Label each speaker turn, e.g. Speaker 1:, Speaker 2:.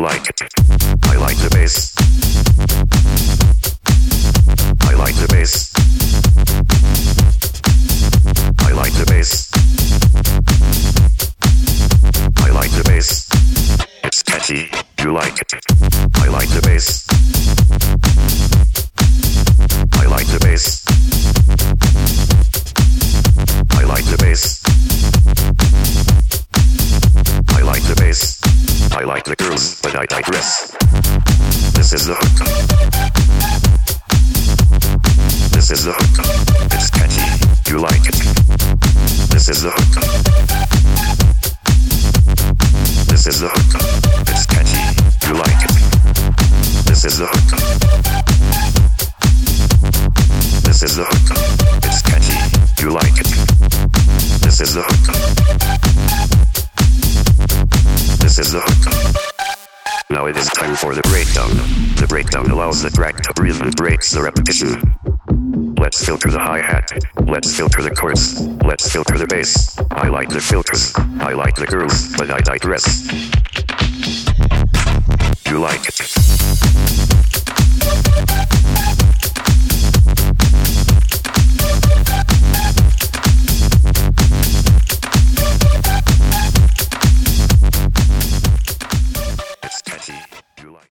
Speaker 1: like it. I like the bass. I like the bass. I like the bass. I like the bass. It's catchy. You like it. I like the bass. I like the bass. I like the bass. I like the bass. I like the girls, but I digress. This is the hook. This is the hook. It's catchy. You like it. This is the hook. This is the hook. It's catchy. You like it. This is the hook. This is the hook. It's catchy. You like it. This is the hook. This is the hook. Now it is time for the breakdown. The breakdown allows the track to breathe and breaks the repetition. Let's filter the hi-hat. Let's filter the chorus. Let's filter the bass. I like the filters. I like the girls, but I digress. You like it.